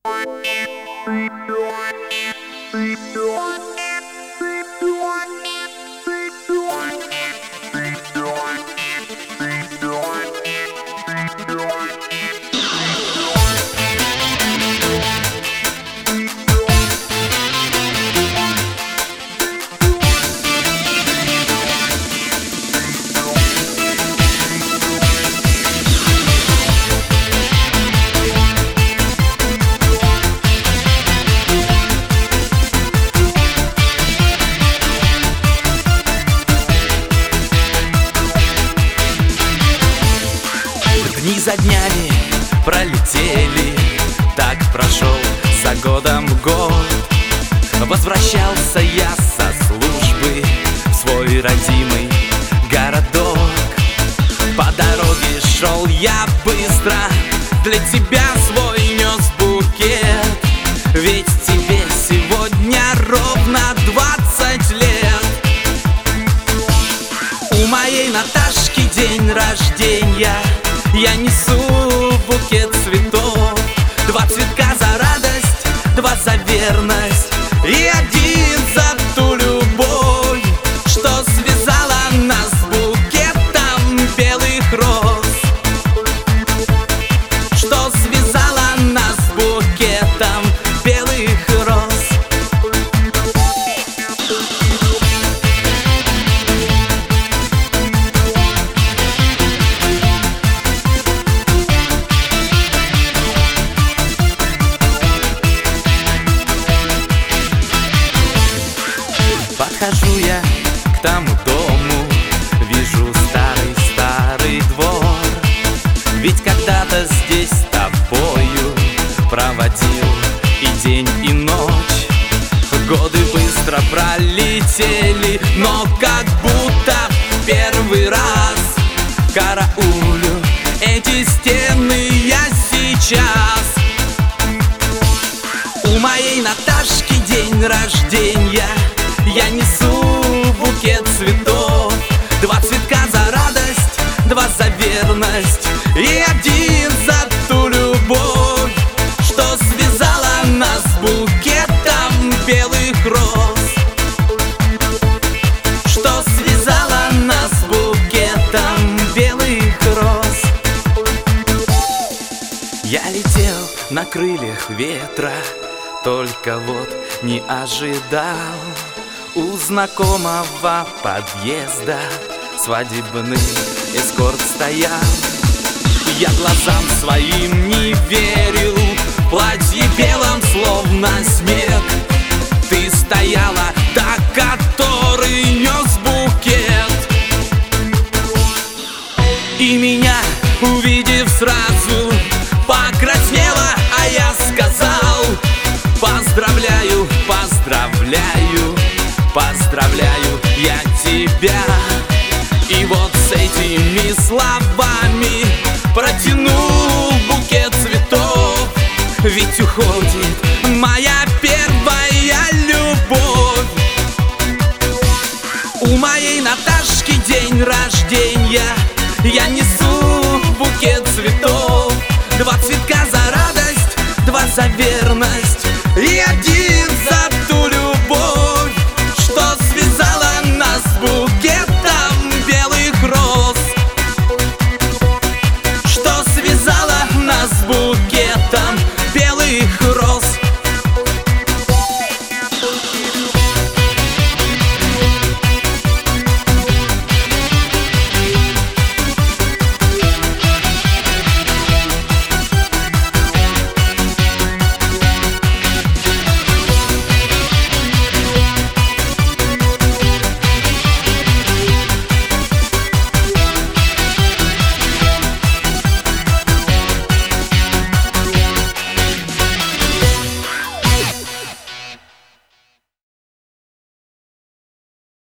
Дни за днями пролетели, так прошел за годом год. Возвращался я со службы в свой родимый городок. По дороге шел я быстро, для тебя свой нес букет. Ведь тебе сегодня ровно 20 лет. У моей Наташки день рождения, я несу букет цветов. 2 цветка за радость, 2 за верность и 1 за ту любовь, что связала нас букетом белых роз. Что связала нас букетом белых роз. Подхожу я к тому дому, вижу старый-старый двор. Ведь когда-то здесь с тобою проводил и день, и ночь. Годы быстро пролетели, но как будто в первый раз караулю эти стены я сейчас. У моей Наташки день рождения, я несу букет цветов. 2 цветка за радость, 2 за верность и 1 за ту любовь, что связала нас букетом белых роз. Что связала нас букетом белых роз. Я летел на крыльях ветра, только вот не ожидал у знакомого подъезда свадебный эскорт стоял. Я глазам своим не верил, в платье белом словно снег. Ты стояла, та, который нес букет. И меня, увидев сразу, покраснела, а я сказал: поздравляю, поздравляю, поздравляю я тебя. И вот с этими словами протянул букет цветов. Ведь уходит моя первая любовь. У моей Наташки день рождения, я несу букет цветов. 2 цветка за радость, 2 за верность и 1 за